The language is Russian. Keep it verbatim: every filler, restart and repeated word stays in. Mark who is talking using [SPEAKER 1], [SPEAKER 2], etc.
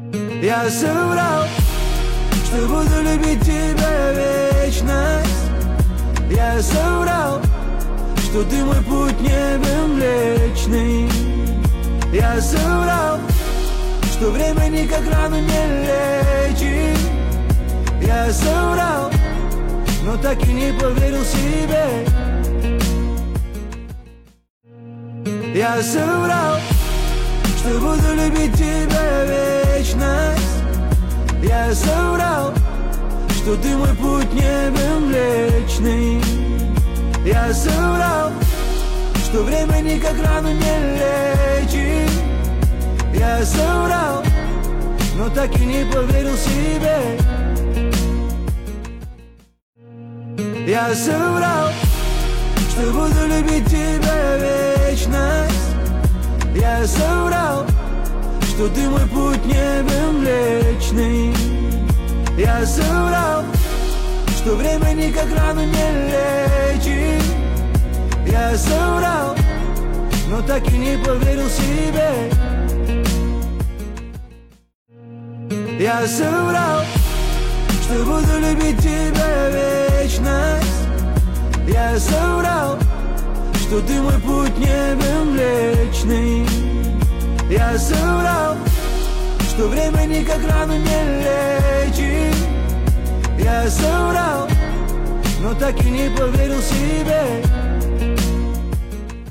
[SPEAKER 1] Я соврал, что буду любить тебя вечность. Я соврал, что ты мой путь не Млечный. Я соврал, что время никак рану не лечит. Я соврал, но так и не поверил себе. Я соврал, что буду любить тебя вечность. Я соврал, что ты мой путь не Млечный. Я соврал, что время никак рану не лечит. Я соврал, но так и не поверил себе. Я соврал, что буду любить тебя вечность. Я соврал, что ты мой путь не Млечный. Я соврал, что время никак рану не лечит. Я соврал, но так и не поверил себе. Я соврал, что буду любить тебя вечность. Я соврал, что ты мой путь не Млечный. Я соврал, что время никак рану не лечит. Я соврал, но так и не поверил себе.